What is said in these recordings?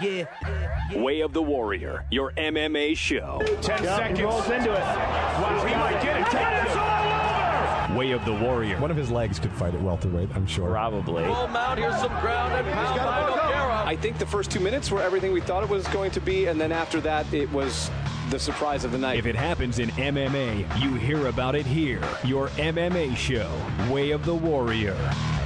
Way of the Warrior, your MMA show. 10 seconds. He rolls into it. Wow, he might get it. It's all over! Way of the Warrior. One of his legs could fight at welterweight, I'm sure. Probably. Full mount, here's some ground and pound by Nogueira. I think the first 2 minutes were everything we thought it was going to be, and then after that, it was the surprise of the night. If it happens in MMA, you hear about it here. Your MMA show, Way of the Warrior.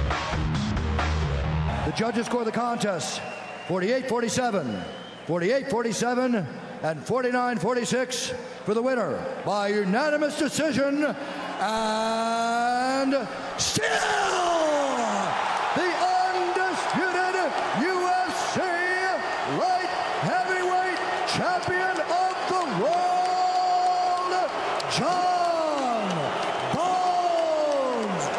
The judges score the contest 48-47, 48-47, and 49-46 for the winner by unanimous decision, and still the undisputed UFC light heavyweight champion of the world, Jon Bones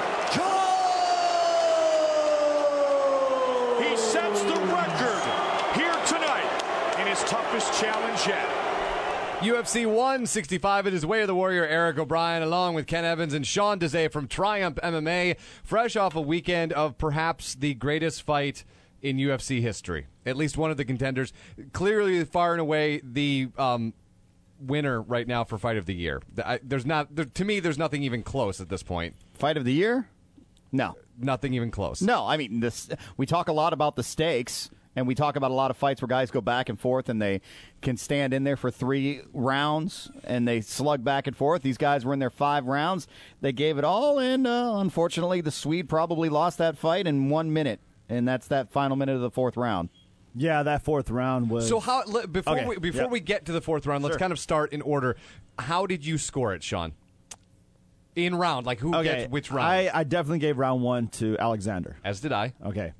Jones. He sets the record here tonight in his toughest challenge yet. UFC 165, it is Way of the Warrior, Eric O'Brien, along with Ken Evans and Sean Desai from Triumph MMA, fresh off a weekend of perhaps the greatest fight in UFC history. At least one of the contenders. Clearly, far and away, the winner right now for Fight of the Year. To me, there's nothing even close at this point. Fight of the Year? No. Nothing even close. No, I mean, we talk a lot about the stakes. And we talk about a lot of fights where guys go back and forth and they can stand in there for 3 rounds and they slug back and forth. These guys were in there 5 rounds. They gave it all, and unfortunately, the Swede probably lost that fight in 1 minute, and that's that final minute of the 4th round. Yeah, that 4th round was... So before we get to the 4th round, let's kind of start in order. How did you score it, Sean? In round, like who gets which round? I definitely gave round 1 to Alexander. As did I. Okay.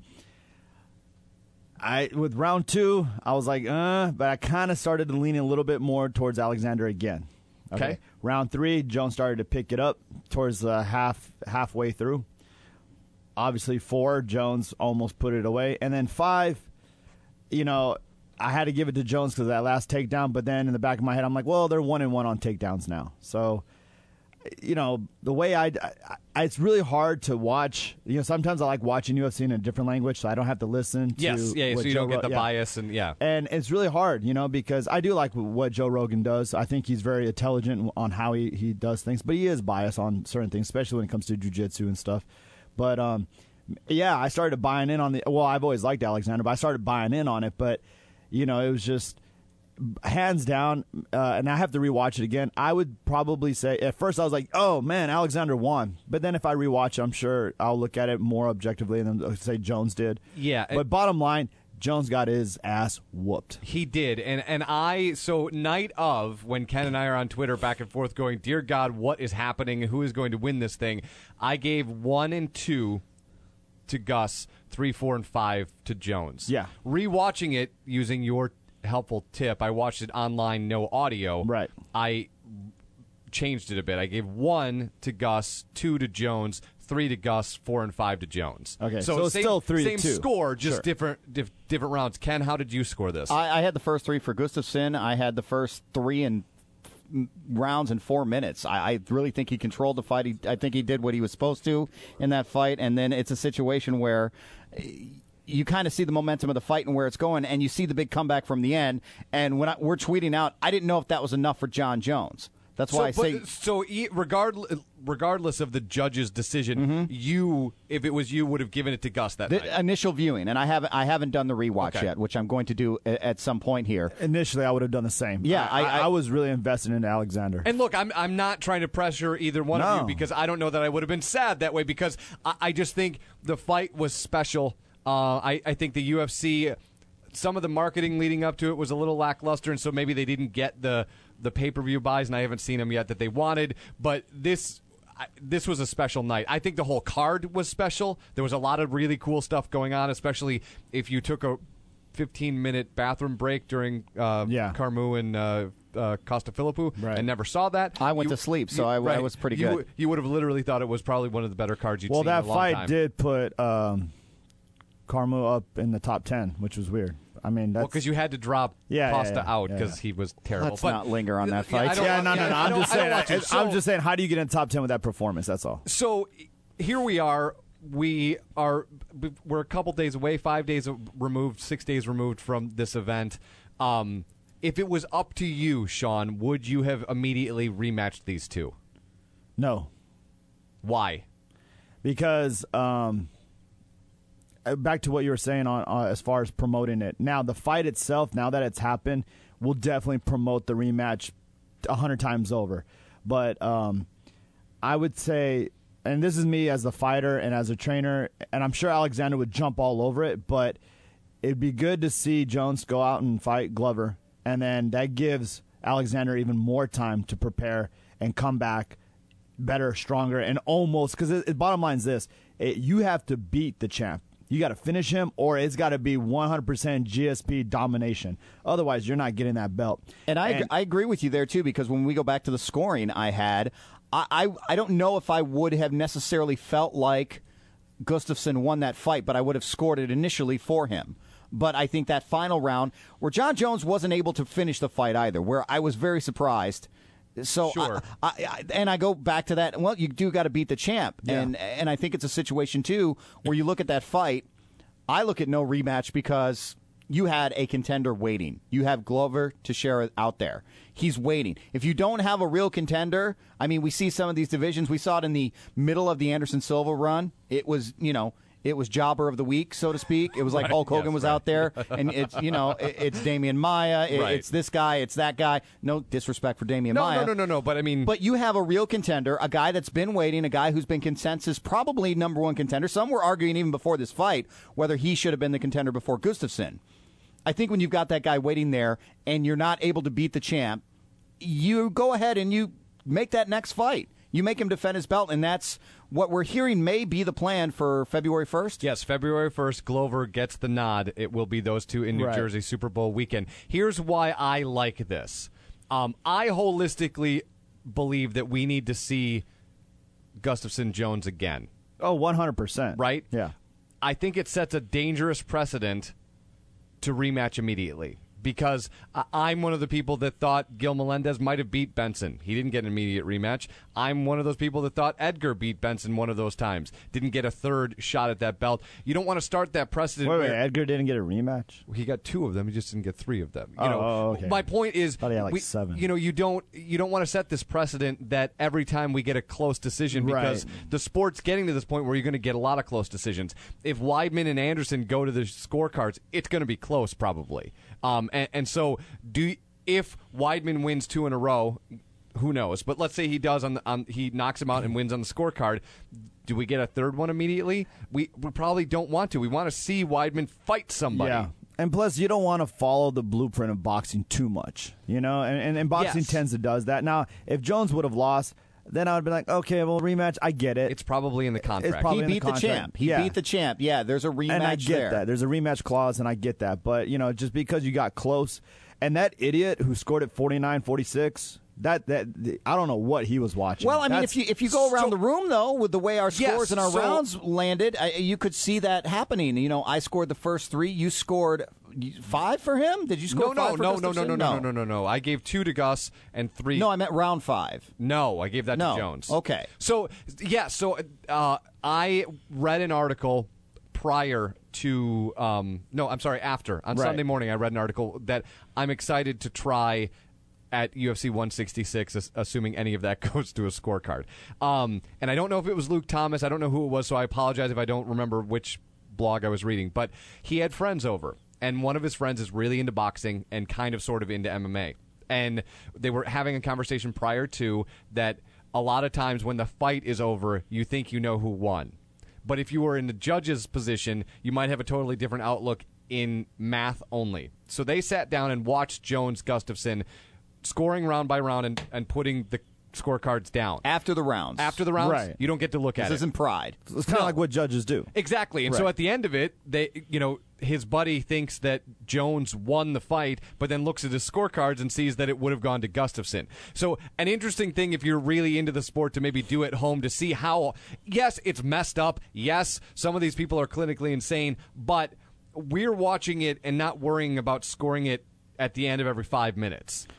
With round 2, I was like, but I kind of started leaning a little bit more towards Alexander again. Okay. Round 3, Jones started to pick it up towards the halfway through. Obviously, 4, Jones almost put it away. And then 5, I had to give it to Jones because of that last takedown. But then in the back of my head, I'm like, well, they're 1-1 on takedowns now. So, the way it's really hard to watch. Sometimes I like watching UFC in a different language, so I don't have to listen to. Yes, yeah, so you don't get the bias and And it's really hard, because I do like what Joe Rogan does. I think he's very intelligent on how he does things, but he is biased on certain things, especially when it comes to jiu-jitsu and stuff. But I started buying in on the. Well, I've always liked Alexander, but I started buying in on it. But it was just. Hands down, and I have to rewatch it again. I would probably say at first I was like, "Oh man, Alexander won." But then if I rewatch it, I'm sure I'll look at it more objectively and then say Jones did. Yeah. But bottom line, Jones got his ass whooped. He did, so night of when Ken and I are on Twitter back and forth going, "Dear God, what is happening? Who is going to win this thing?" I gave 1 and 2 to Gus, 3, 4, and 5 to Jones. Yeah. Rewatching it using your helpful tip, I watched it online, no audio. Right. I changed it a bit. I gave 1 to Gus, 2 to Jones, 3 to Gus, 4 and 5 to Jones. Okay, so it's still 3-2. Same score, just Sure. different rounds. Ken, how did you score this? I had the first 3 for Gustafsson. I had the first 3 rounds in 4 minutes. I really think he controlled the fight. I think he did what he was supposed to in that fight, and then it's a situation where you kind of see the momentum of the fight and where it's going, and you see the big comeback from the end. And when we're tweeting out, I didn't know if that was enough for Jon Jones. That's why regardless of the judge's decision, if it was you, would have given it to Gus that night. Initial viewing, and I haven't done the rewatch yet, which I'm going to do at some point here. Initially, I would have done the same. Yeah, I was really invested in Alexander. And look, I'm not trying to pressure either one of you because I don't know that I would have been sad that way because I just think the fight was special. I think the UFC, some of the marketing leading up to it was a little lackluster, and so maybe they didn't get the pay-per-view buys, and I haven't seen them yet that they wanted. But this was a special night. I think the whole card was special. There was a lot of really cool stuff going on, especially if you took a 15-minute bathroom break during Carmu and Costa-Philippou and never saw that. I went to sleep, so I was pretty good. You would have literally thought it was probably one of the better cards you'd seen in a long time. Well, that fight did put Carmu up in the top 10, which was weird. I mean, that's... because you had to drop Costa out because he was terrible. Let's not linger on that fight. No. I'm just saying, how do you get in the top 10 with that performance? That's all. So here we are. we're a couple days away, 5 days removed, 6 days removed from this event. If it was up to you, Sean, would you have immediately rematched these two? No. Why? Because back to what you were saying on as far as promoting it. Now, the fight itself, now that it's happened, will definitely promote the rematch 100 times over. But I would say, and this is me as a fighter and as a trainer, and I'm sure Alexander would jump all over it, but it'd be good to see Jones go out and fight Glover, and then that gives Alexander even more time to prepare and come back better, stronger, and almost, because the bottom line is this, you have to beat the champ. You got to finish him, or it's got to be 100% GSP domination. Otherwise, you're not getting that belt. And I agree with you there, too, because when we go back to the scoring I had, I don't know if I would have necessarily felt like Gustafsson won that fight, but I would have scored it initially for him. But I think that final round, where John Jones wasn't able to finish the fight either, where I was very surprised. So sure. I go back to that. Well, you do got to beat the champ, Yeah. and I think it's a situation too where you look at that fight. I look at no rematch because you had a contender waiting. You have Glover Teixeira out there. He's waiting. If you don't have a real contender, I mean, we see some of these divisions. We saw it in the middle of the Anderson Silva run. It was, it was jobber of the week, so to speak. It was like Right. Hulk Hogan Yes, was right. out there, and it's, it's Damian Maia, Right. it's this guy, it's that guy. No disrespect for Damian Maia. No. But I mean, But you have a real contender, a guy that's been waiting, a guy who's been consensus, probably number one contender. Some were arguing even before this fight whether he should have been the contender before Gustafsson. I think when you've got that guy waiting there and you're not able to beat the champ, you go ahead and you make that next fight. You make him defend his belt, and that's what we're hearing may be the plan for February 1st. yes, February 1st, Glover gets the nod. It will be those two in New Right. Jersey Super Bowl weekend. Here's why I like this. I holistically believe that we need to see Gustafsson Jones again. Oh, 100%. Right? Yeah. I think it sets a dangerous precedent to rematch immediately because I'm one of the people that thought Gil Melendez might have beat Benson. He didn't get an immediate rematch. I'm one of those people that thought Edgar beat Benson one of those times. Didn't get a third shot at that belt. You don't want to start that precedent. Wait, where Edgar didn't get a rematch? he got two of them. He just didn't get three of them. Okay. My point is, Thought he had like 7. You don't want to set this precedent that every time we get a close decision because Right. the sport's getting to this point where you're going to get a lot of close decisions. If Weidman and Anderson go to the scorecards, it's going to be close probably. And so if Weidman wins 2 in a row, who knows? But let's say he does he knocks him out and wins on the scorecard. Do we get a third one immediately? We probably don't want to. We want to see Weidman fight somebody. Yeah. And plus, you don't want to follow the blueprint of boxing too much, And boxing Yes. tends to does that. Now, if Jones would have lost, then I would be like, okay, well, rematch, I get it. It's probably in the contract. It's probably He in the beat the contract. champ. He Yeah. beat the champ. Yeah, there's a rematch And I get there. that. There's a rematch clause, and I get that. But, just because you got close, and that idiot who scored at 49-46, that I don't know what he was watching. Well, I mean, That's- if you go around the room, though, with the way our Yes, scores and our so- rounds landed, you could see that happening. I scored the first 3. You scored 5 for him? Did you score 5 for Gustafsson? No. I gave 2 to Gus and 3. No, I meant round 5. No, I gave that No. to Jones. Okay. So, yeah, I read an article prior to, after. On Right. Sunday morning, I read an article that I'm excited to try at UFC 166, assuming any of that goes to a scorecard. And I don't know if it was Luke Thomas. I don't know who it was, so I apologize if I don't remember which blog I was reading. But he had friends over, and one of his friends is really into boxing and kind of sort of into MMA. And they were having a conversation prior to that a lot of times when the fight is over, you think you know who won. But if you were in the judge's position, you might have a totally different outlook in math only. So they sat down and watched Jones-Gustafsson scoring round by round and putting the scorecards down. After the rounds. After the rounds, Right. you don't get to look at This it. isn't pride. it's kind of like what judges do. Exactly. And so Right. at the end of it, his buddy thinks that Jones won the fight, but then looks at his scorecards and sees that it would have gone to Gustafsson. So an interesting thing if you're really into the sport to maybe do at home to see how, yes, it's messed up. Yes, some of these people are clinically insane, but we're watching it and not worrying about scoring it at the end of every 5 minutes.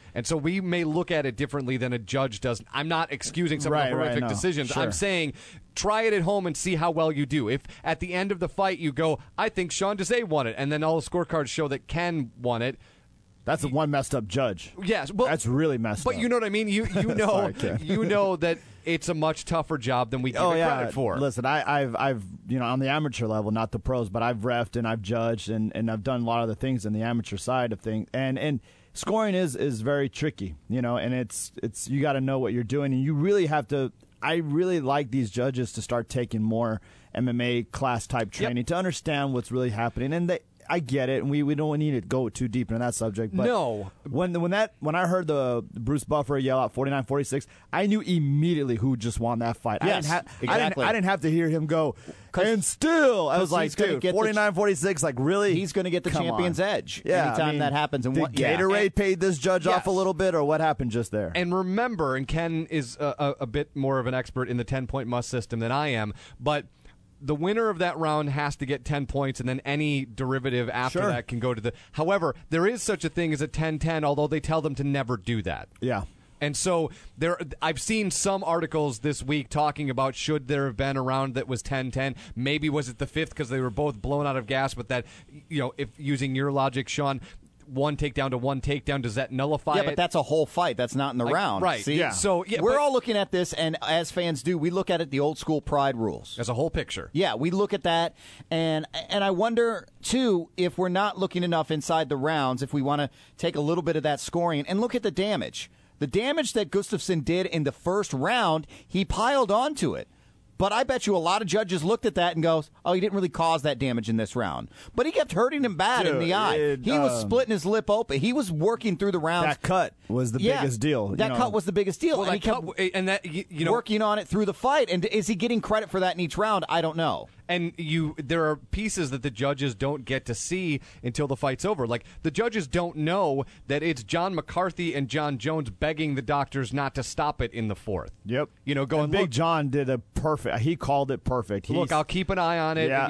And so we may look at it differently than a judge does. I'm not excusing some of the horrific decisions. Sure. I'm saying try it at home and see how well you do. If at the end of the fight you go, I think Sean Desai won it, and then all the scorecards show that Ken won it, that's the one messed up judge. Yes, well, that's really messed up. But you know what I mean. You know you know that it's a much tougher job than we give it credit for. Listen, I've on the amateur level, not the pros, but I've reffed and I've judged and I've done a lot of the things in the amateur side of things. And scoring is very tricky, and it's you got to know what you're doing, and you really have to. I really like these judges to start taking more MMA class type training to understand what's really happening, and I get it, and we don't need to go too deep into that subject. But no, when I heard the Bruce Buffer yell out 49-46, I knew immediately who just won that fight. Yes, exactly. I didn't have to hear him go. And still, I was like, dude, 49-46, like really? He's going to get the champion's edge anytime that happens. And did Gatorade paid this judge off a little bit, or what happened just there? And remember, and Ken is a bit more of an expert in the 10-point must system than I am, but the winner of that round has to get 10 points, and then any derivative after that can go to the... However, there is such a thing as a 10-10, although they tell them to never do that. Yeah. And so I've seen some articles this week talking about should there have been a round that was 10-10. Maybe was it the fifth because they were both blown out of gas, but that, if using your logic, Sean... one takedown to one takedown, does that nullify it? Yeah, but that's a whole fight. That's not in the round. Right. See? Yeah. So we're all looking at this, and as fans do, we look at it the old school Pride rules. As a whole picture. Yeah, we look at that, and I wonder, too, if we're not looking enough inside the rounds, if we want to take a little bit of that scoring and look at the damage. The damage that Gustafsson did in the first round, he piled onto it. But I bet you a lot of judges looked at that and goes, oh, he didn't really cause that damage in this round. But he kept hurting him bad in the eye. He was splitting his lip open. He was working through the rounds. That cut was the biggest deal. That cut was the biggest deal. Well, and he kept working on it through the fight. And is he getting credit for that in each round? I don't know. And there are pieces that the judges don't get to see until the fight's over. Like, the judges don't know that it's John McCarthy and John Jones begging the doctors not to stop it in the fourth. Yep. Going, and Big John did a perfect. He called it perfect. Look, I'll keep an eye on it. Yeah,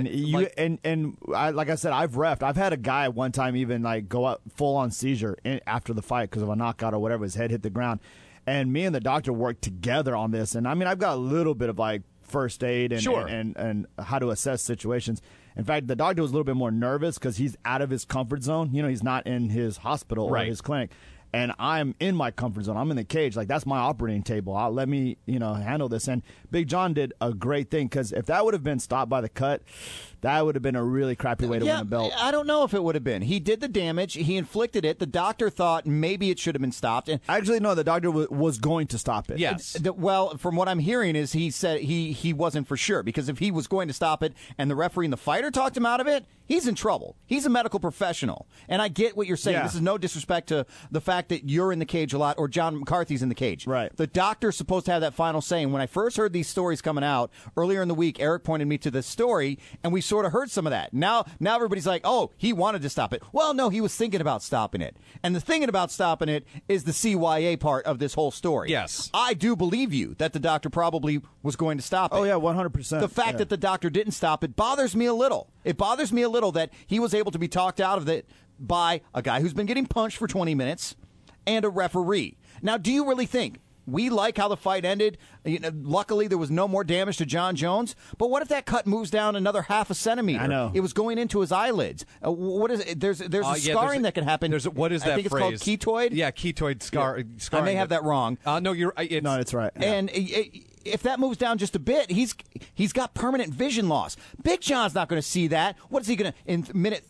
like I said, I've reffed. I've had a guy one time even go out full on seizure after the fight because of a knockout or whatever. His head hit the ground, and me and the doctor worked together on this. And I mean, I've got a little bit of first aid and how to assess situations. In fact, the doctor was a little bit more nervous because he's out of his comfort zone. He's not in his hospital or his clinic. And I'm in my comfort zone. I'm in the cage. That's my operating table. Let me, handle this. And Big John did a great thing because if that would have been stopped by the cut, that would have been a really crappy way to win a belt. I don't know if it would have been. He did the damage. He inflicted it. The doctor thought maybe it should have been stopped. And actually, no, the doctor was going to stop it. Yes. Well, from what I'm hearing is he said he wasn't for sure because if he was going to stop it and the referee and the fighter talked him out of it, he's in trouble. He's a medical professional. And I get what you're saying. Yeah. This is no disrespect to the fact that you're in the cage a lot or John McCarthy's in the cage. Right. The doctor's supposed to have that final say. And when I first heard these stories coming out earlier in the week, Eric pointed me to this story, and we sort of heard some of that. Now everybody's like, oh, he wanted to stop it. Well, no, he was thinking about stopping it. And the thinking about stopping it is the CYA part of this whole story. Yes. I do believe you that the doctor probably was going to stop it. Oh, yeah, 100%. The fact that the doctor didn't stop it bothers me a little. It bothers me a little that he was able to be talked out of it by a guy who's been getting punched for 20 minutes and a referee. Now, do you really think we like how the fight ended? Luckily, there was no more damage to John Jones. But what if that cut moves down another half a centimeter? I know. It was going into his eyelids. What is it? There's a scarring that can happen. What is that I think phrase? It's called ketoid. Yeah, ketoid scarring. I may have that wrong. No, you're. No, it's right. Yeah. And if that moves down just a bit, he's got permanent vision loss. Big John's not going to see that. What is he going to in minute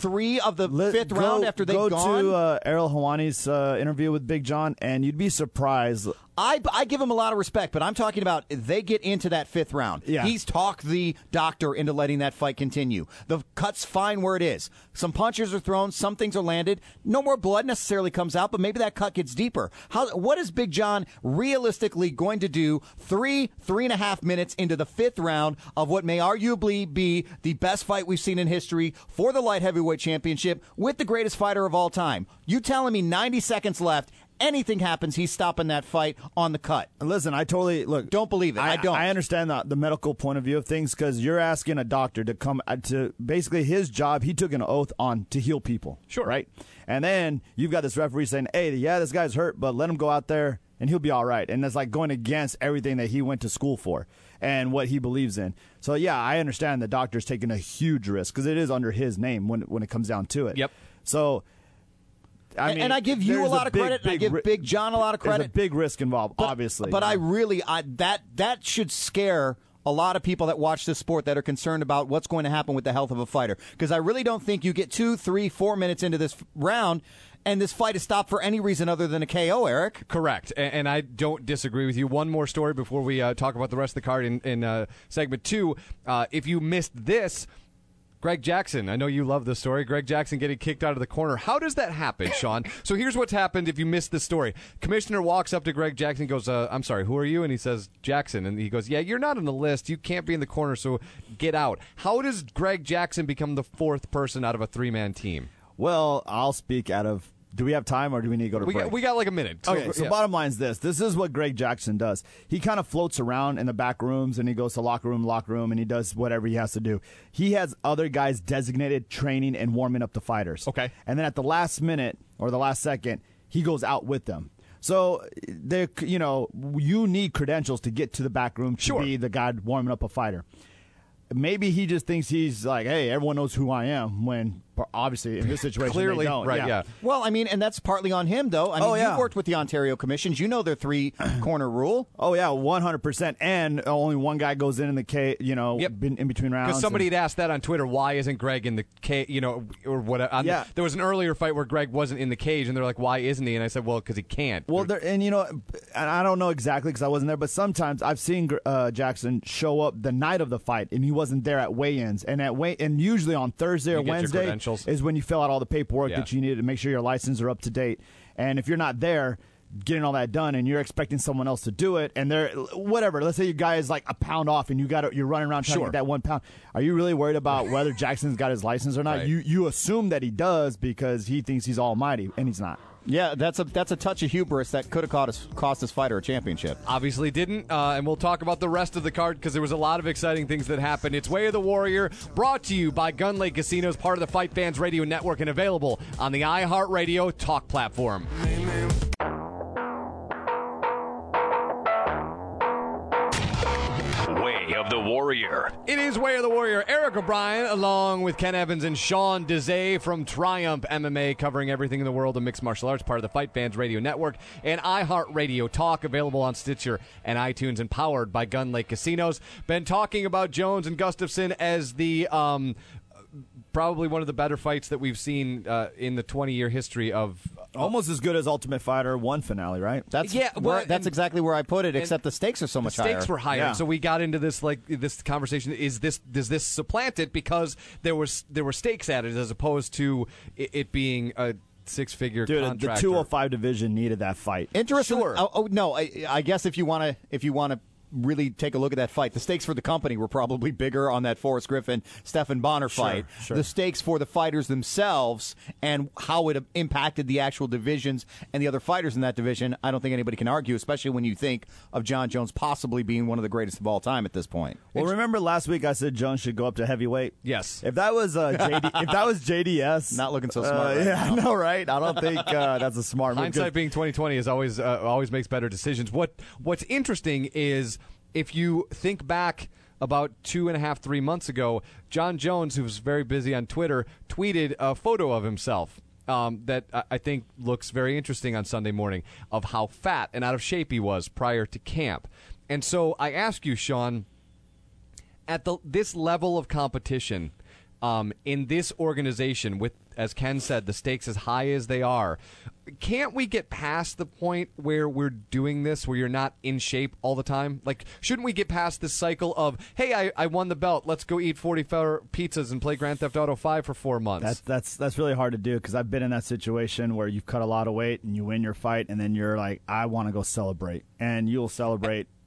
3 of the fifth round after they've gone? Go to Errol Hawani's interview with Big John, and you'd be surprised. I give him a lot of respect, but I'm talking about they get into that fifth round. Yeah. He's talked the doctor into letting that fight continue. The cut's fine where it is. Some punches are thrown, some things are landed. No more blood necessarily comes out, but maybe that cut gets deeper. What is Big John realistically going to do 3.5 minutes into the fifth round of what may arguably be the best fight we've seen in history for the light heavyweight championship with the greatest fighter of all time? You telling me 90 seconds left anything happens, he's stopping that fight on the cut. Listen, I totally don't believe it. I don't. I understand the medical point of view of things because you're asking a doctor to come to basically his job. He took an oath on to heal people. Sure. Right. And then you've got this referee saying, "Hey, yeah, this guy's hurt, but let him go out there and he'll be all right." And it's like going against everything that he went to school for and what he believes in. So yeah, I understand the doctor's taking a huge risk because it is under his name when it comes down to it. Yep. So. I mean, and I give you a lot of credit. I give Big John a lot of credit. There's a big risk involved, obviously. But that should scare a lot of people that watch this sport that are concerned about what's going to happen with the health of a fighter. Because I really don't think you get 2, 3, 4 minutes into this round and this fight is stopped for any reason other than a KO, Eric. Correct. And I don't disagree with you. One more story before we talk about the rest of the card in segment 2. If you missed this, Greg Jackson, I know you love this story. Greg Jackson getting kicked out of the corner. How does that happen, Sean? So here's what's happened if you missed the story. Commissioner walks up to Greg Jackson and goes, I'm sorry, who are you? And he says, Jackson. And he goes, yeah, you're not on the list. You can't be in the corner, so get out. How does Greg Jackson become the 4th person out of a 3-man team? Well, I'll speak out of... Do we have time or do we need to go to break? We got like a minute. So bottom line is this. This is what Greg Jackson does. He kind of floats around in the back rooms and he goes to locker room, and he does whatever he has to do. He has other guys designated training and warming up the fighters. Okay. And then at the last minute or the last second, he goes out with them. So, you need credentials to get to the back room to be the guy warming up a fighter. Maybe he just thinks he's like, hey, everyone knows who I am, when obviously in this situation clearly they don't. Right, yeah. Well, I mean, and that's partly on him, though. I mean, you've worked with the Ontario commissions. You know their 3-corner rule. Oh, yeah, 100%. And only one guy goes in the cage, in between rounds. Because somebody had asked that on Twitter, why isn't Greg in the cage, or whatever. There was an earlier fight where Greg wasn't in the cage, and they're like, why isn't he? And I said, well, because he can't. Well, and I don't know exactly because I wasn't there, but sometimes I've seen Jackson show up the night of the fight, and he wasn't there at weigh-ins. And usually on Thursday or Wednesday is when you fill out all the paperwork that you needed to make sure your licenses are up to date. And if you're not there getting all that done and you're expecting someone else to do it, and they're whatever, let's say your guy is like a pound off and you're running around trying to get that 1 pound. Are you really worried about whether Jackson's got his license or not? Right. You assume that he does because he thinks he's almighty, and he's not. Yeah, that's a touch of hubris that could have cost his fighter a championship. Obviously didn't, and we'll talk about the rest of the card because there was a lot of exciting things that happened. It's Way of the Warrior, brought to you by Gun Lake Casinos, part of the Fight Fans Radio Network, and available on the iHeartRadio Talk platform. Way of the Warrior. It is Way of the Warrior. Eric O'Brien, along with Ken Evans and Sean Dezay from Triumph MMA, covering everything in the world of mixed martial arts, part of the Fight Fans Radio Network and iHeartRadio Talk, available on Stitcher and iTunes, and powered by Gun Lake Casinos. Been talking about Jones and Gustafsson as the probably one of the better fights that we've seen in the 20-year history of... Almost as good as Ultimate Fighter 1 finale, right? That's exactly where I put it, except the stakes are so much higher. The stakes were higher, yeah. So we got into this conversation. Does this supplant it because there were stakes added as opposed to it being a six-figure contract? The 205 division needed that fight. Interesting. Sure. No, I guess if you want to really take a look at that fight, the stakes for the company were probably bigger on that Forrest Griffin Stephan Bonner fight. Sure. The stakes for the fighters themselves and how it impacted the actual divisions and the other fighters in that division, I don't think anybody can argue, especially when you think of John Jones possibly being one of the greatest of all time at this point. Well, remember last week I said Jones should go up to heavyweight? Yes. If that was JDS, not looking so smart. Right yeah, now. I know, right? I don't think that's a smart move. Hindsight being 20/20 is always makes better decisions. What's interesting is, if you think back about 2.5, 3 months ago, John Jones, who was very busy on Twitter, tweeted a photo of himself that I think looks very interesting on Sunday morning, of how fat and out of shape he was prior to camp. And so I ask you, Sean, at this level of competition, in this organization, with, as Ken said, the stakes as high as they are, can't we get past the point where we're doing this, where you're not in shape all the time? Like, shouldn't we get past this cycle of, hey, I won the belt, let's go eat 44 pizzas and play Grand Theft Auto 5 for 4 months? That's really hard to do, because I've been in that situation where you've cut a lot of weight and you win your fight, and then you're like, I want to go celebrate. And you'll celebrate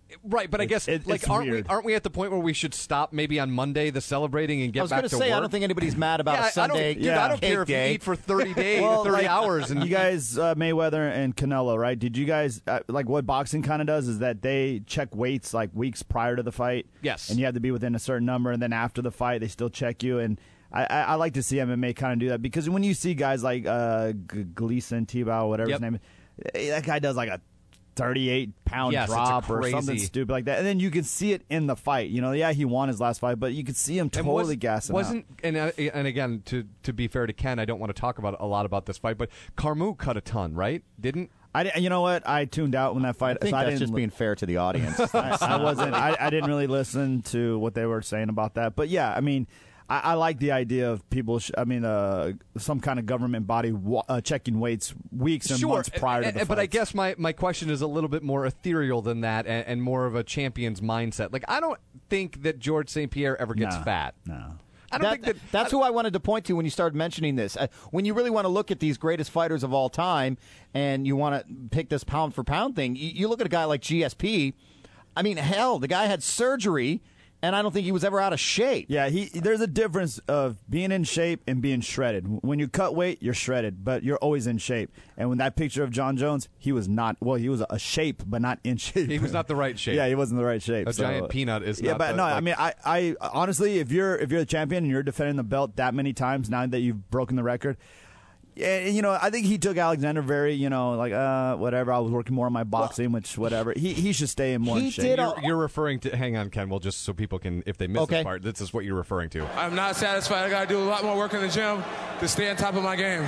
Right, but I guess aren't we at the point where we should stop maybe on Monday the celebrating and get back to work? I was going to say I don't think anybody's mad about a Sunday. I don't care if you eat for 30 days, 30 hours. And you guys, Mayweather and Canelo, right? Did you guys like what boxing kind of does is that they check weights like weeks prior to the fight? Yes, and you have to be within a certain number, and then after the fight they still check you. And I like to see MMA kind of do that because when you see guys like Gleason, Tebow, whatever his name is, that guy does like a 38-pound drop or something stupid like that, and then you can see it in the fight. You know, he won his last fight, but you could see him totally gassing out. And again, to be fair to Ken, I don't want to talk a lot about this fight, but Carmou cut a ton, right? Didn't? You know what? I tuned out when that fight. I think that's just being fair to the audience. I wasn't. I didn't really listen to what they were saying about that, but yeah, I mean. I like the idea of people, some kind of government body checking weights weeks and months prior to the fight. But I guess my question is a little bit more ethereal than that and more of a champion's mindset. Like, I don't think that George St. Pierre ever gets fat. No. I don't think that's who I wanted to point to when you started mentioning this. When you really want to look at these greatest fighters of all time and you want to pick this pound-for-pound thing, you look at a guy like GSP. I mean, hell, the guy had surgery. And I don't think he was ever out of shape. Yeah, there's a difference of being in shape and being shredded. When you cut weight, you're shredded, but you're always in shape. And when that picture of John Jones, he was not. Well, he was a shape, but not in shape. He was not the right shape. Yeah, he wasn't the right shape. A giant peanut is. Yeah, not but no. I mean, I honestly, if you're the champion and you're defending the belt that many times now that you've broken the record. Yeah, I think he took Alexander very, whatever. I was working more on my boxing, which whatever. He should stay in more shape. You're referring to. Hang on, Ken. Well, just so people can, if they miss this part, this is what you're referring to. I'm not satisfied. I got to do a lot more work in the gym to stay on top of my game.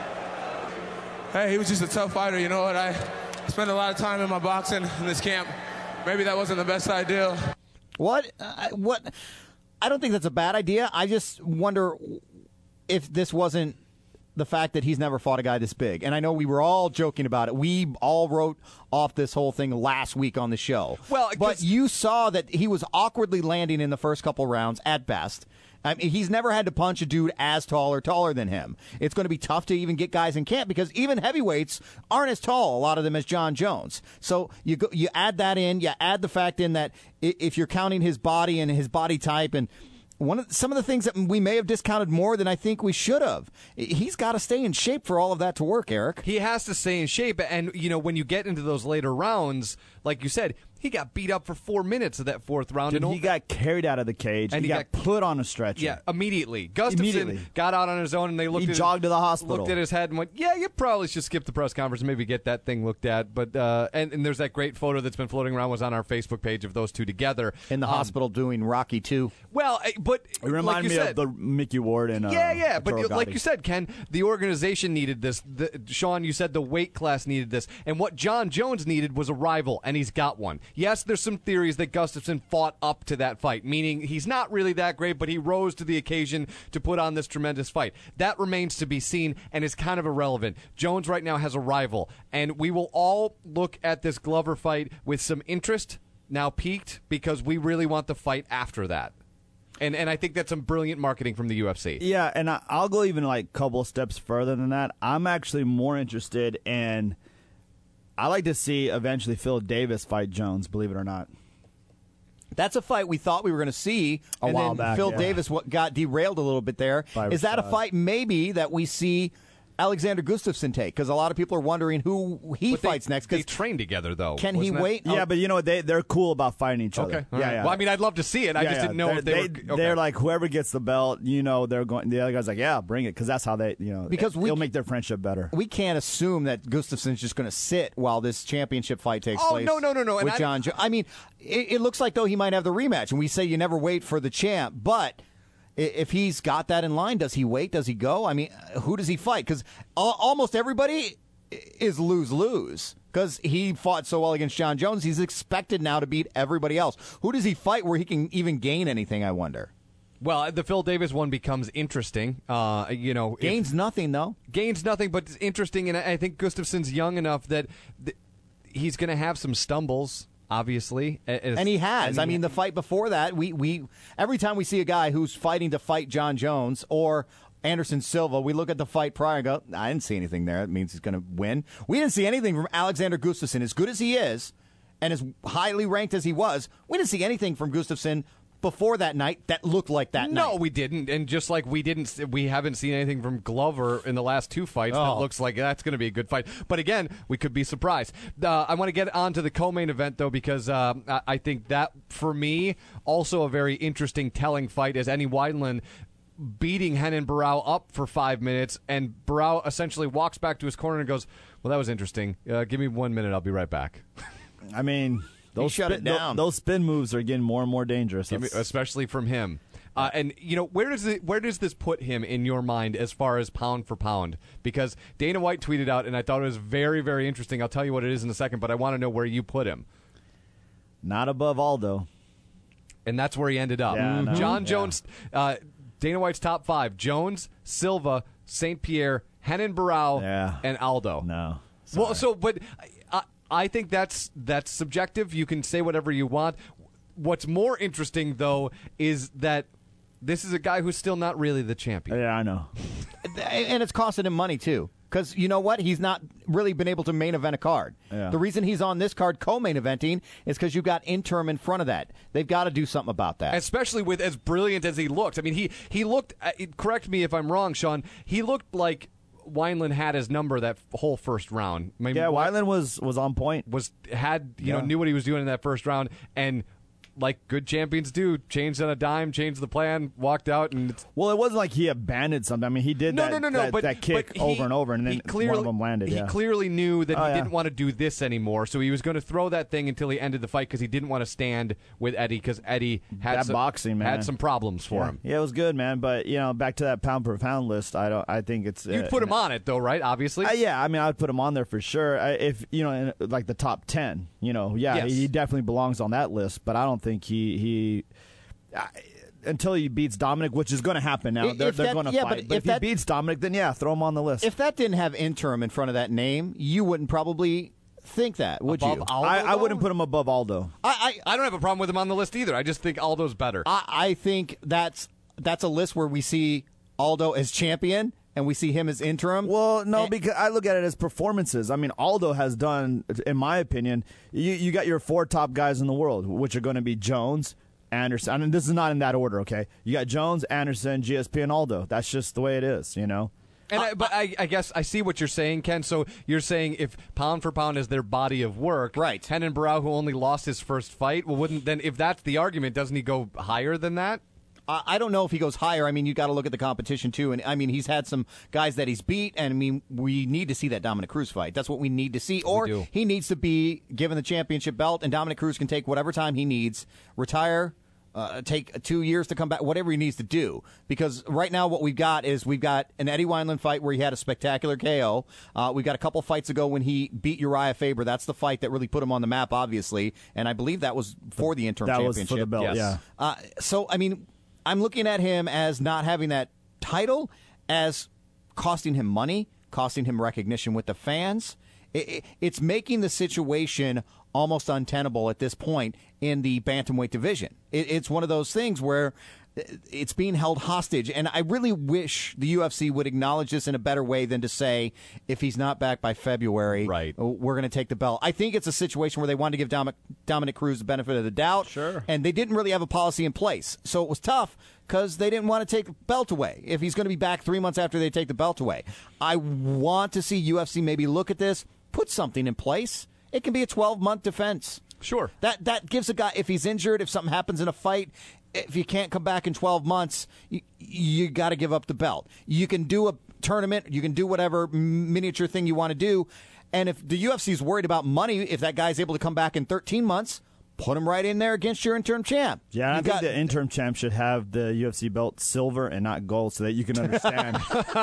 Hey, he was just a tough fighter. You know what? I spent a lot of time in my boxing in this camp. Maybe that wasn't the best idea. What? I don't think that's a bad idea. I just wonder if this wasn't the fact that he's never fought a guy this big. And I know we were all joking about it. We all wrote off this whole thing last week on the show. Well, but you saw that he was awkwardly landing in the first couple rounds at best. I mean, he's never had to punch a dude as tall or taller than him. It's going to be tough to even get guys in camp because even heavyweights aren't as tall, a lot of them, as John Jones. So you add that in, you add the fact in that if you're counting his body and his body type and some of the things that we may have discounted more than I think we should have. He's got to stay in shape for all of that to work, Eric. He has to stay in shape. And, when you get into those later rounds, like you said, he got beat up for 4 minutes of that fourth round. Dude, he got carried out of the cage. And he got put on a stretcher. Yeah, immediately. Gustafsson got out on his own, and he jogged to the hospital. Looked at his head and went, yeah, you probably should skip the press conference and maybe get that thing looked at. But and there's that great photo that's been floating around, was on our Facebook page of those two together. In the hospital doing Rocky II. Well, but it reminded me of the Mickey Ward and yeah. But like you said, Ken, the organization needed this. Sean, you said the weight class needed this. And what John Jones needed was a rival, and he's got one. Yes, there's some theories that Gustafsson fought up to that fight, meaning he's not really that great, but he rose to the occasion to put on this tremendous fight. That remains to be seen and is kind of irrelevant. Jones right now has a rival, and we will all look at this Glover fight with some interest, now peaked, because we really want the fight after that. And I think that's some brilliant marketing from the UFC. Yeah, and I'll go even like a couple steps further than that. I'm actually more interested in, I like to see eventually Phil Davis fight Jones, believe it or not. That's a fight we thought we were going to see a while back. Phil Davis got derailed a little bit there. Is that a fight maybe that we see Alexander Gustafsson take? Because a lot of people are wondering who he fights next. They train together, though. Can he wait? Yeah, but you know what? They're cool about fighting each other. Okay. Yeah. Well, I mean, I'd love to see it. I just didn't know if they were. They're like, whoever gets the belt, they're going. The other guy's like, yeah, bring it, because that's how they, because it'll make their friendship better. We can't assume that Gustafsson's just going to sit while this championship fight takes place. No. With John Jones. I mean, it looks like though he might have the rematch, and we say you never wait for the champ, but. If he's got that in line, does he wait? Does he go? I mean, who does he fight? Because almost everybody is lose-lose. Because he fought so well against John Jones, he's expected now to beat everybody else. Who does he fight where he can even gain anything, I wonder? Well, the Phil Davis one becomes interesting. Gains nothing, though. Gains nothing, but it's interesting, and I think Gustafsson's young enough that he's going to have some stumbles. Obviously, and he has. I mean, the fight before that, we every time we see a guy who's fighting to fight John Jones or Anderson Silva, we look at the fight prior and go, I didn't see anything there. It means he's going to win. We didn't see anything from Alexander Gustafsson, as good as he is, and as highly ranked as he was, we didn't see anything from Gustafsson before that night that looked like that night. No, we didn't. And just like we haven't seen anything from Glover in the last 2 fights that looks like that's going to be a good fight. But again, we could be surprised. I want to get on to the co-main event, though, because I think that, for me, also a very interesting, telling fight as Eddie Wineland beating Renan Barão up for 5 minutes, and Barão essentially walks back to his corner and goes, well, that was interesting. Give me 1 minute. I'll be right back. I mean... Those spin moves are getting more and more dangerous, especially from him. And where does this put him in your mind as far as pound for pound? Because Dana White tweeted out, and I thought it was very, very interesting. I'll tell you what it is in a second, but I want to know where you put him. Not above Aldo, and that's where he ended up. Yeah, no. John Jones, Dana White's top 5: Jones, Silva, St. Pierre, Renan Barão, and Aldo. No, sorry. But I think that's subjective. You can say whatever you want. What's more interesting, though, is that this is a guy who's still not really the champion. Yeah, I know. And it's costing him money, too. Because you know what? He's not really been able to main event a card. Yeah. The reason he's on this card co-main eventing is because you've got interim in front of that. They've got to do something about that. Especially with as brilliant as he looked. I mean, he looked, correct me if I'm wrong, Sean, he looked like Wineland had his number that whole first round. I mean, Wineland was on point. Knew what he was doing in that first round, and like good champions do, changed on a dime, changed the plan, walked out, and it wasn't like he abandoned something. I mean, he did that kick over and over, and then one of them landed. He clearly knew that he didn't want to do this anymore, so he was going to throw that thing until he ended the fight because he didn't want to stand with Eddie because Eddie had some problems for him. Yeah, it was good, man. But back to that pound per pound list, I think it's you'd put him on it though, right? Obviously, I mean, I'd put him on there for sure. If in like the top 10, yes. He definitely belongs on that list. But I don't think he until he beats Dominic, which is going to happen now. They're going to fight. But if he beats Dominic, then throw him on the list. If that didn't have interim in front of that name, you wouldn't probably think that, would you? Aldo, I wouldn't put him above Aldo. I don't have a problem with him on the list either. I just think Aldo's better. I think that's a list where we see Aldo as champion and we see him as interim. Well, no, because I look at it as performances. I mean, Aldo has done, in my opinion, you got your 4 top guys in the world, which are going to be Jones, Anderson. I mean, this is not in that order, okay? You got Jones, Anderson, GSP, and Aldo. That's just the way it is, And I guess I see what you're saying, Ken. So you're saying if pound for pound is their body of work, right? Renan Barão, who only lost his first fight, if that's the argument, doesn't he go higher than that? I don't know if he goes higher. I mean, you got to look at the competition, too. And, I mean, he's had some guys that he's beat. And, I mean, we need to see that Dominic Cruz fight. That's what we need to see. Or he needs to be given the championship belt, and Dominic Cruz can take whatever time he needs, retire, take 2 years to come back, whatever he needs to do. Because right now what we've got an Eddie Wineland fight where he had a spectacular KO. We've got a couple fights ago when he beat Uriah Faber. That's the fight that really put him on the map, obviously. And I believe that was for the interim championship. That was for the belt, yes. So, I mean, I'm looking at him as not having that title, as costing him money, costing him recognition with the fans. It's making the situation almost untenable at this point in the bantamweight division. It's one of those things where it's being held hostage, and I really wish the UFC would acknowledge this in a better way than to say, if he's not back by February, right, we're going to take the belt. I think it's a situation where they wanted to give Dominic Cruz the benefit of the doubt, sure, and they didn't really have a policy in place, so it was tough because they didn't want to take the belt away if he's going to be back 3 months after they take the belt away. I want to see UFC maybe look at this, put something in place. It can be a 12-month defense. Sure. That gives a guy, if he's injured, if something happens in a fight, if you can't come back in 12 months, you got to give up the belt. You can do a tournament. You can do whatever miniature thing you want to do. And if the UFC is worried about money, if that guy's able to come back in 13 months, put him right in there against your interim champ. Yeah, I think the interim champ should have the UFC belt silver and not gold so that you can understand.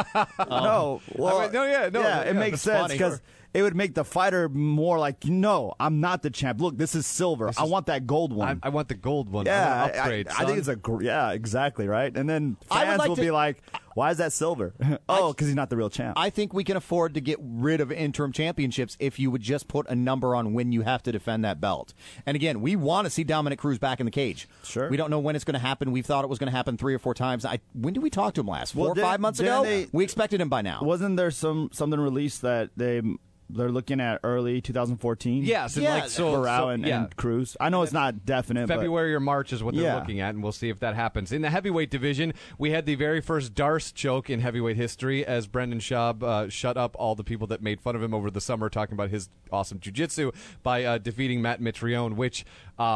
It makes sense because it would make the fighter more like, I'm not the champ. Look, this is silver. I want that gold one. I want the gold one. Yeah, upgrade. I think it's exactly right. And then fans will be like, Why is that silver? Oh, because he's not the real champ. I think we can afford to get rid of interim championships if you would just put a number on when you have to defend that belt. And again, we want to see Dominic Cruz back in the cage. Sure. We don't know when it's going to happen. We've thought it was going to happen 3 or 4 times. When did we talk to him last? 4 or 5 months ago? We expected him by now. Wasn't there something released that they're looking at early 2014? Yes, Corral and Cruz. I know it's not definite. February or March is what they're looking at, and we'll see if that happens. In the heavyweight division, we had the very first Darce choke in heavyweight history as Brendan Schaub shut up all the people that made fun of him over the summer talking about his awesome jiu-jitsu by defeating Matt Mitrione, which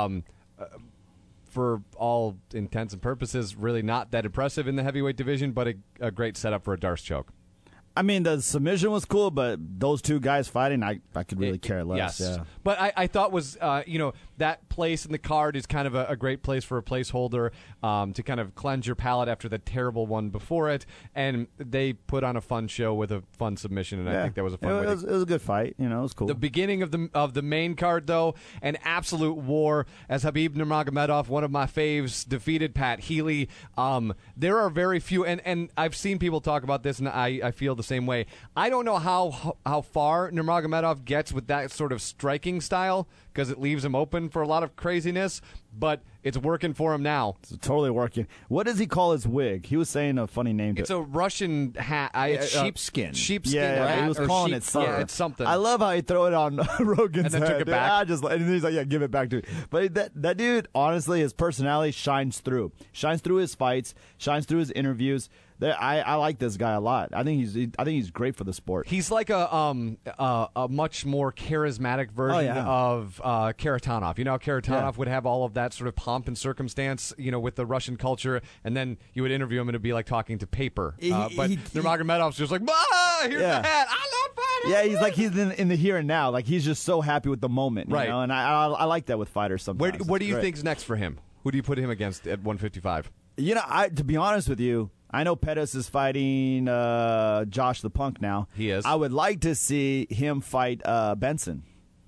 for all intents and purposes, really not that impressive in the heavyweight division, but a great setup for a Darce choke. I mean, the submission was cool, but those two guys fighting, I could really care less. Yes. Yeah. But I thought was, that place in the card is kind of a great place for a placeholder to kind of cleanse your palate after the terrible one before it. And they put on a fun show with a fun submission, and I think that was a fun way. It was a good fight. It was cool. The beginning of the main card, though, an absolute war as Khabib Nurmagomedov, one of my faves, defeated Pat Healy. There are very few, and I've seen people talk about this, and I feel the same way. I don't know how far Nurmagomedov gets with that sort of striking style because it leaves him open for a lot of craziness, but it's working for him now. It's totally working. What does he call his wig? He was saying a funny name. It's a Russian hat. It's sheepskin. Sheepskin. Yeah, he was calling it something. Yeah, it's something. I love how he threw it on Rogan's and then head. took it back. And he's like, yeah, give it back to me. But that dude, honestly, his personality shines through. Shines through his fights. Shines through his interviews. I like this guy a lot. I think he's great for the sport. He's like a much more charismatic version of Kharitonov. You know, Kharitonov would have all of that sort of pomp and circumstance, with the Russian culture, and then you would interview him and it'd be like talking to paper. But Nurmagomedov's just like, here's the hat. I love fighting. Yeah, he's like he's in the here and now. Like he's just so happy with the moment, right? And I like that with fighters sometimes. What do you think's next for him? Who do you put him against at 155? To be honest with you, I know Pettis is fighting Josh the Punk now. He is. I would like to see him fight Benson.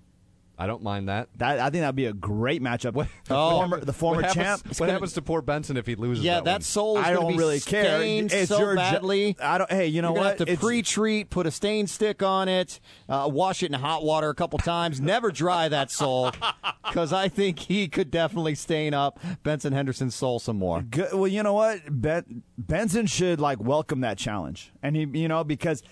I don't mind that. I think that'd be a great matchup. The former champ. What happens to poor Benson if he loses? Yeah, that soul is I don't be really care. It's so badly. I don't. Hey, you know You're what? Have to pre-treat, put a stain stick on it, wash it in hot water a couple times. Never dry that soul, because I think he could definitely stain up Benson Henderson's soul some more. Good. Well, you know what? Benson should welcome that challenge, and he, because.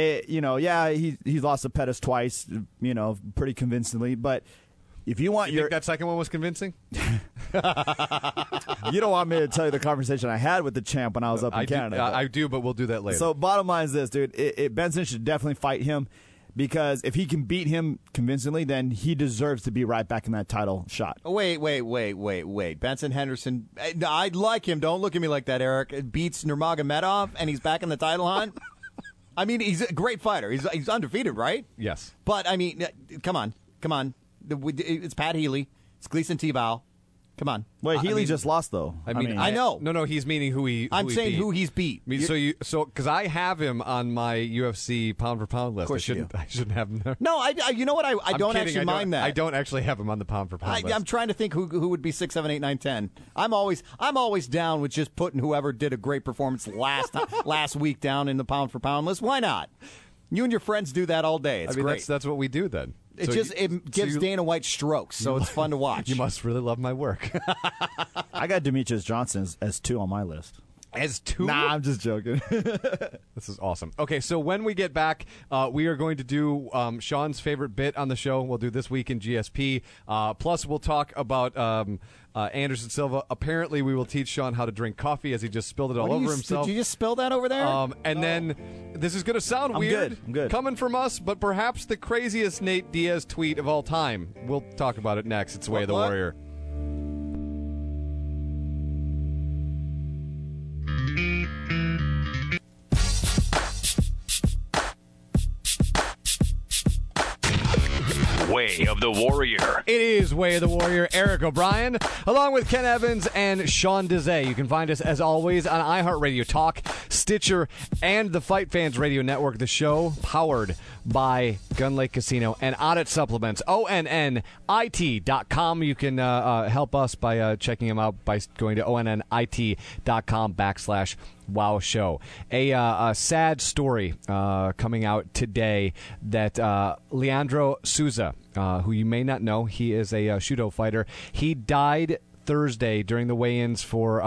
He's lost to Pettis twice, pretty convincingly. But if you want you think that second one was convincing? You don't want me to tell you the conversation I had with the champ when I was up in Canada. I do, but we'll do that later. So bottom line is this, dude. Benson should definitely fight him because if he can beat him convincingly, then he deserves to be right back in that title shot. Wait. Benson Henderson, I like him. Don't look at me like that, Eric. Beats Nurmagomedov, and he's back in the title hunt? I mean, he's a great fighter. He's undefeated, right? Yes. But, I mean, come on. It's Pat Healy. It's Gleason Tebow. Come on. Wait, Healy just lost, though. I know. No, he's meaning who he saying beat. who he's beat. Because I have him on my UFC pound for pound list. Of course I shouldn't have him there. No, you know what? I don't actually mind that. I don't actually have him on the pound for pound list. I'm trying to think who would be 6, 7, 8, 9, 10. I'm always down with just putting whoever did a great performance last week down in the pound for pound list. Why not? You and your friends do that all day. It's great. That's what we do then. It gives Dana White strokes, so it's fun to watch. You must really love my work. I got Demetrius Johnson as 2 on my list. As 2? Nah, I'm just joking. This is awesome. Okay, so when we get back, we are going to do Sean's favorite bit on the show. We'll do This Week in GSP. Plus, we'll talk about Anderson Silva. Apparently, we will teach Sean how to drink coffee as he just spilled it all over himself. Did you just spill that over there? And then, this is going to sound weird I'm good. coming from us, but perhaps the craziest Nate Diaz tweet of all time. We'll talk about it next. It's Way of the Warrior. Way of the Warrior. It is Way of the Warrior. Eric O'Brien, along with Ken Evans and Sean Dezay. You can find us, as always, on iHeartRadio Talk, Stitcher, and the Fight Fans Radio Network. The show powered by Gun Lake Casino and Audit Supplements. ONNIT.com. You can help us by checking them out by going to ONNIT.com/Wow Show. A sad story coming out today that Leandro Souza, who you may not know, he is a Shooto fighter. He died Thursday during the weigh-ins for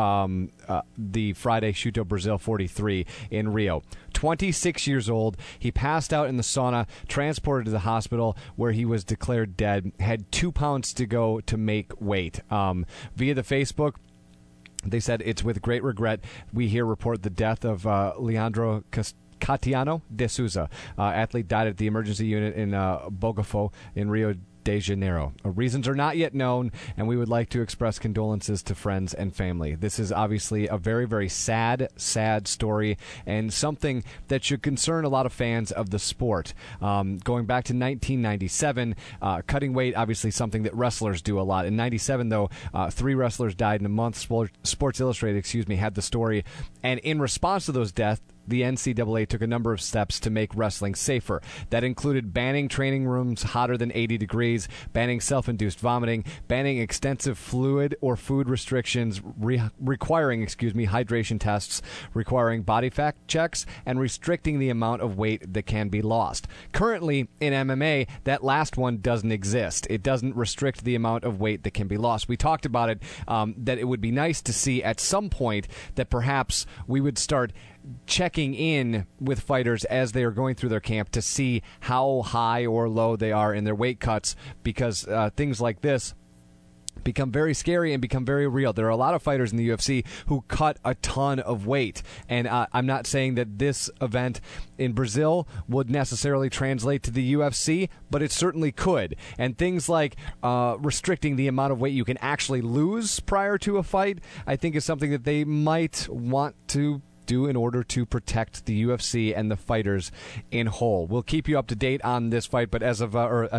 the Friday Shooto Brazil 43 in Rio. 26 years old. He passed out in the sauna, transported to the hospital where he was declared dead. Had 2 pounds to go to make weight. Via the Facebook, they said, it's with great regret we here report the death of Leandro Catiano de Souza. Athlete died at the emergency unit in Botafogo in Rio de Janeiro. Reasons are not yet known, and we would like to express condolences to friends and family. This is obviously a very, very sad story, and something that should concern a lot of fans of the sport. Going back to 1997, cutting weight, obviously something that wrestlers do a lot. In 97, though, 3 wrestlers died in a month. Sports Illustrated, had the story, and in response to those deaths, the NCAA took a number of steps to make wrestling safer. That included banning training rooms hotter than 80 degrees, banning self-induced vomiting, banning extensive fluid or food restrictions, requiring hydration tests, requiring body fat checks, and restricting the amount of weight that can be lost. Currently, in MMA, that last one doesn't exist. It doesn't restrict the amount of weight that can be lost. We talked about it, that it would be nice to see at some point that perhaps we would start checking in with fighters as they are going through their camp to see how high or low they are in their weight cuts, because things like this become very scary and become very real. There are a lot of fighters in the UFC who cut a ton of weight, and I'm not saying that this event in Brazil would necessarily translate to the UFC, but it certainly could. And things like restricting the amount of weight you can actually lose prior to a fight, I think is something that they might want to do in order to protect the UFC and the fighters in whole. We'll keep you up to date on this fight, but as of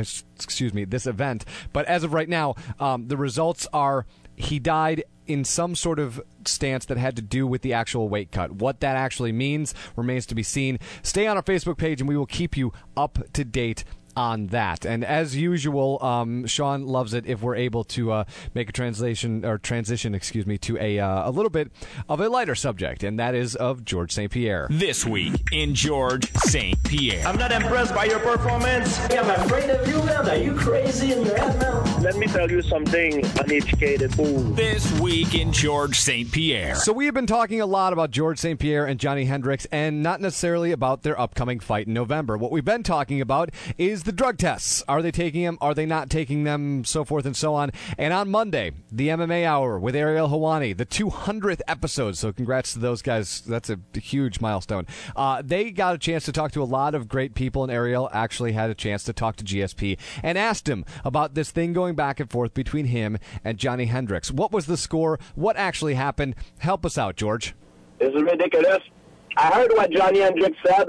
this event. But as of right now, the results are he died in some sort of stance that had to do with the actual weight cut. What that actually means remains to be seen. Stay on our Facebook page, and we will keep you up to date on that. And as usual, Sean loves it if we're able to make a transition to a little bit of a lighter subject, and that is of George St. Pierre. This week in George St. Pierre. I'm not impressed by your performance. I'm afraid of you, man. Are you crazy in your head, man? Let me tell you something, uneducated fool. This week in George St. Pierre. So we have been talking a lot about George St. Pierre and Johnny Hendricks, and not necessarily about their upcoming fight in November. What we've been talking about is the drug tests. Are they taking them? Are they not taking them? So forth and so on. And on Monday, the MMA Hour with Ariel Helwani, the 200th episode. So congrats to those guys. That's a huge milestone. They got a chance to talk to a lot of great people, and Ariel actually had a chance to talk to GSP and asked him about this thing going back and forth between him and Johnny Hendricks. What was the score? What actually happened? Help us out, George. This is ridiculous. I heard what Johnny Hendricks said,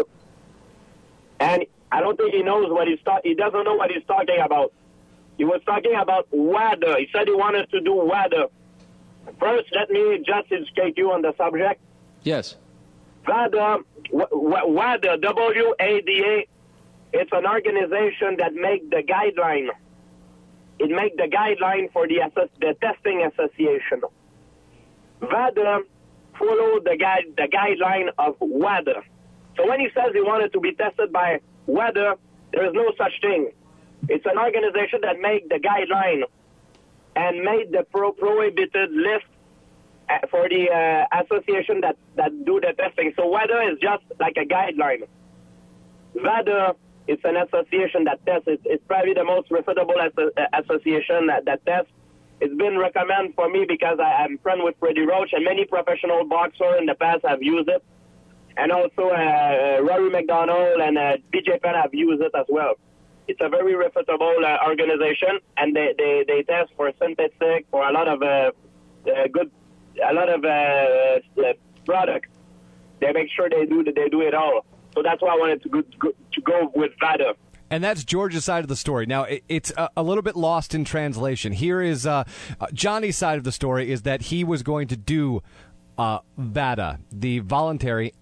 and I don't think he knows what he doesn't know what he's talking about. He was talking about WADA. He said he wanted to do WADA. First, let me just educate you on the subject. Yes. WADA, W-A-D-A, it's an organization that makes the guideline. It makes the guideline for the testing association. WADA followed the guideline of WADA. So when he says he wanted to be tested by WADA, there is no such thing. It's an organization that made the guideline and made the prohibited list for the association that do the testing. So WADA is just like a guideline. WADA is an association that tests. It's probably the most reputable association that tests. It's been recommended for me because I'm friend with Freddie Roach, and many professional boxers in the past have used it. And also Rory McDonald and BJ Penn have used it as well. It's a very reputable organization, and they test for synthetic, for a lot of products. They make sure they do it all. So that's why I wanted to go with WADA. And that's George's side of the story. Now, it's a little bit lost in translation. Here is Johnny's side of the story, is that he was going to do VADA, the Voluntary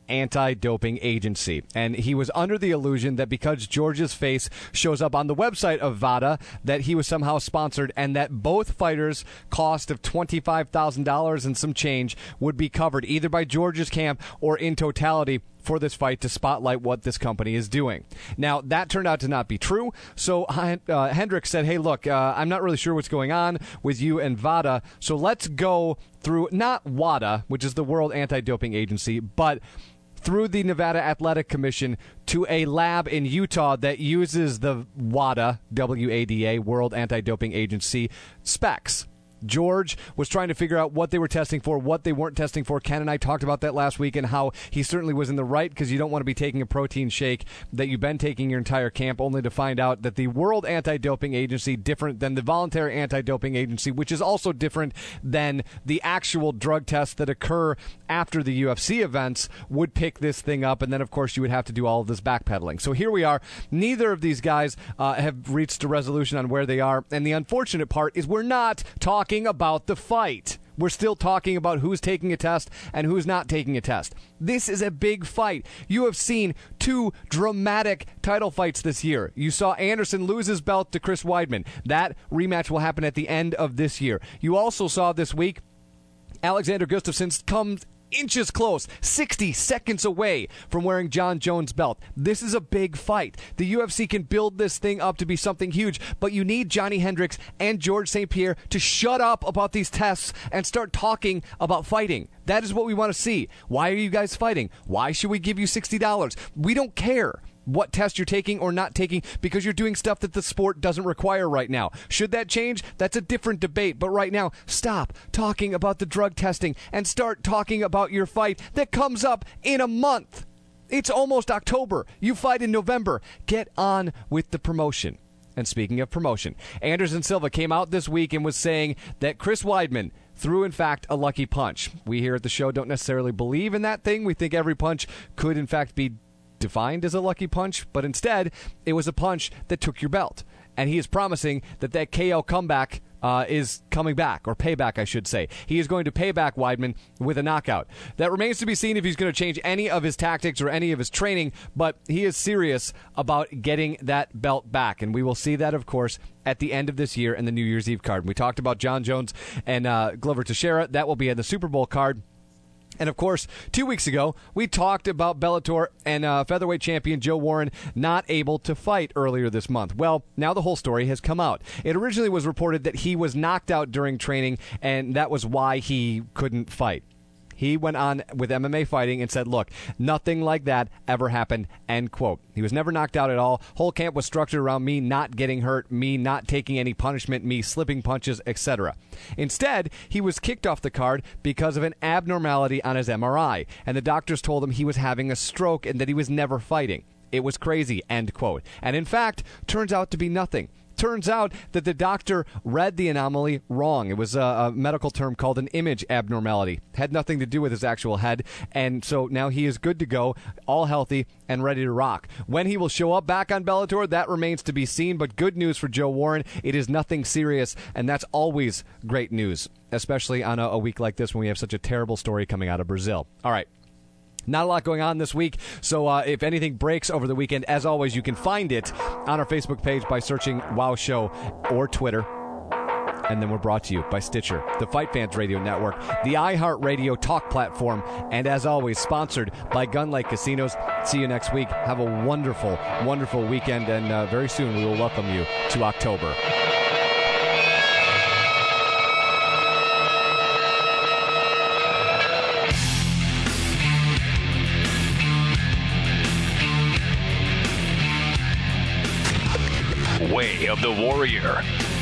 Anti-Doping Agency. And he was under the illusion that because George's face shows up on the website of VADA, that he was somehow sponsored and that both fighters' cost of $25,000 and some change would be covered either by George's camp or in totality for this fight to spotlight what this company is doing. Now, that turned out to not be true, so Hendricks said, hey, look, I'm not really sure what's going on with you and VADA, so let's go through, not WADA, which is the World Anti-Doping Agency, but through the Nevada Athletic Commission to a lab in Utah that uses the WADA, W-A-D-A, World Anti-Doping Agency, specs. George was trying to figure out what they were testing for, what they weren't testing for. Ken and I talked about that last week and how he certainly was in the right because you don't want to be taking a protein shake that you've been taking your entire camp only to find out that the World Anti-Doping Agency, different than the Voluntary Anti-Doping Agency, which is also different than the actual drug tests that occur after the UFC events, would pick this thing up. And then, of course, you would have to do all of this backpedaling. So here we are. Neither of these guys have reached a resolution on where they are. And the unfortunate part is we're not talking about the fight. We're still talking about who's taking a test and who's not taking a test. This is a big fight. You have seen two dramatic title fights this year. You saw Anderson lose his belt to Chris Weidman. That rematch will happen at the end of this year. You also saw this week Alexander Gustafsson comes inches close, 60 seconds away from wearing John Jones' belt. This is a big fight. The UFC can build this thing up to be something huge, but you need Johnny Hendricks and George St. Pierre to shut up about these tests and start talking about fighting. That is what we want to see. Why are you guys fighting? Why should we give you $60? We don't care what test you're taking or not taking because you're doing stuff that the sport doesn't require right now. Should that change? That's a different debate. But right now, stop talking about the drug testing and start talking about your fight that comes up in a month. It's almost October. You fight in November. Get on with the promotion. And speaking of promotion, Anderson Silva came out this week and was saying that Chris Weidman threw, in fact, a lucky punch. We here at the show don't necessarily believe in that thing. We think every punch could, in fact, be defined as a lucky punch, but instead it was a punch that took your belt. And he is promising that KO comeback is coming back, or payback, I should say. He is going to pay back Weidman with a knockout. That remains to be seen if he's going to change any of his tactics or any of his training, but he is serious about getting that belt back. And we will see that, of course, at the end of this year in the New Year's Eve card. We talked about John Jones and Glover Teixeira. That will be in the Super Bowl card. And, of course, 2 weeks ago, we talked about Bellator and featherweight champion Joe Warren not able to fight earlier this month. Well, now the whole story has come out. It originally was reported that he was knocked out during training, and that was why he couldn't fight. He went on with MMA Fighting and said, look, nothing like that ever happened, end quote. He was never knocked out at all. Whole camp was structured around me not getting hurt, me not taking any punishment, me slipping punches, etc. Instead, he was kicked off the card because of an abnormality on his MRI, and the doctors told him he was having a stroke and that he was never fighting. It was crazy, end quote. And in fact, turns out to be nothing. Turns out that the doctor read the anomaly wrong. It was a medical term called an image abnormality. Had nothing to do with his actual head, and so now he is good to go, all healthy, and ready to rock. When he will show up back on Bellator, that remains to be seen, but good news for Joe Warren. It is nothing serious, and that's always great news, especially on a week like this when we have such a terrible story coming out of Brazil. All right. Not a lot going on this week, so if anything breaks over the weekend, as always, you can find it on our Facebook page by searching Wow Show or Twitter. And then we're brought to you by Stitcher, the Fight Fans Radio Network, the iHeartRadio Talk platform, and as always, sponsored by Gun Lake Casinos. See you next week. Have a wonderful, wonderful weekend, and very soon we will welcome you to October. Way of the Warrior.